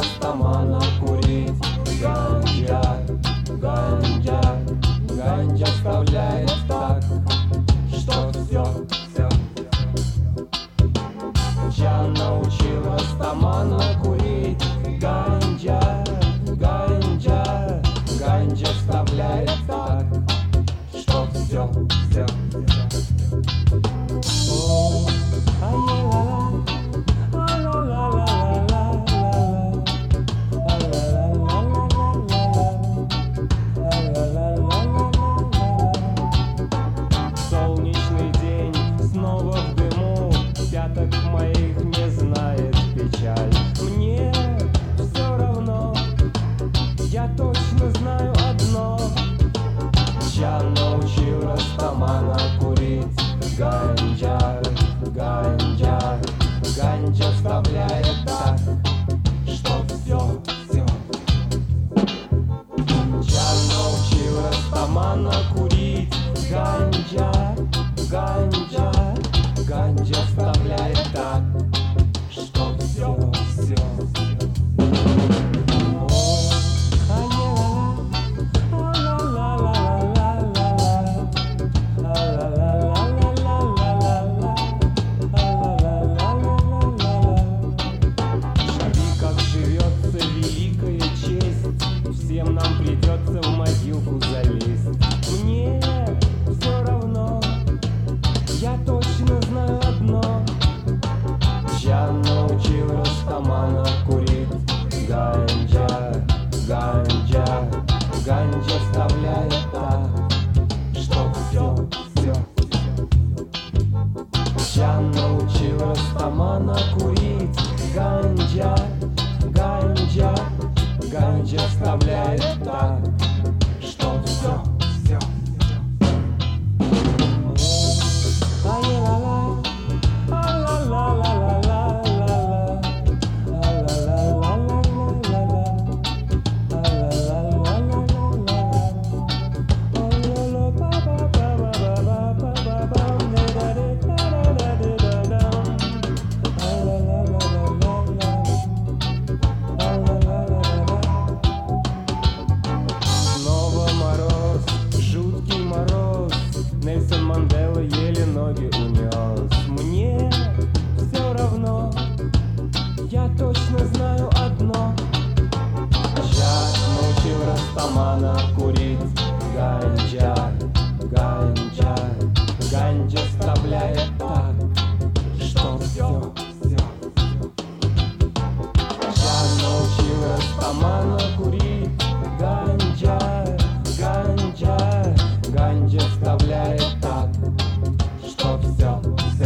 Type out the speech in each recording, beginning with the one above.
растамана курить. Ганджа, ганджа, ганджа вставляет так, что все. Я научил растамана курить. Ганджа, ганджа, ганджа вставляет так, что все. Солнечный день снова в дыму, пяток моих не знает печаль. Мне все равно, я точно знаю одно: я научил растамана курить. Ганджа, ганджа, ганджа вставляет так, что все. Я научил растамана курить. Ганджа, ганджа, ганджа вставляет так, что все. Всем нам придется в могилку залезть. Мне все равно, я точно знаю одно: я научил растамана курить. Ганджа, ганджа, ганджа вставляет так, что все. Я научил растамана курить. Ганджа, ганджа, ганджа вставляет так, что все. Нельсон Мандела еле ноги унес. Мне все равно, я точно знаю одно: я научил растамана курить. Ганджа, ганджа, ганджа вставляет так, что все. Я научил растамана курить. Ганджа, ганджа, ганджа вставляет так, что все.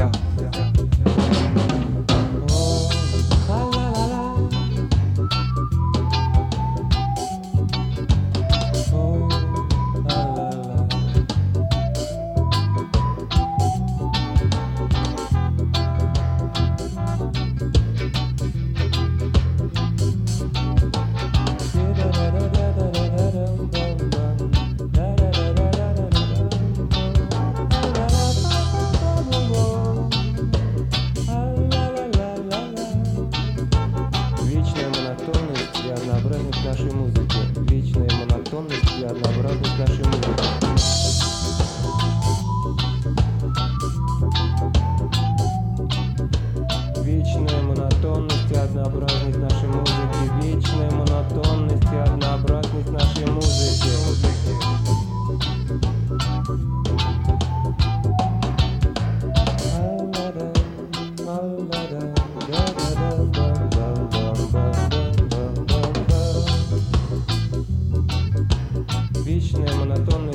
Однообразность нашей музыки. Вечная монотонность и однообразность нашей музыки. Вечная монотонность и однообразность нашей музыки. Вечная монотонность и однообразность нашей музыки. Вечная монотонность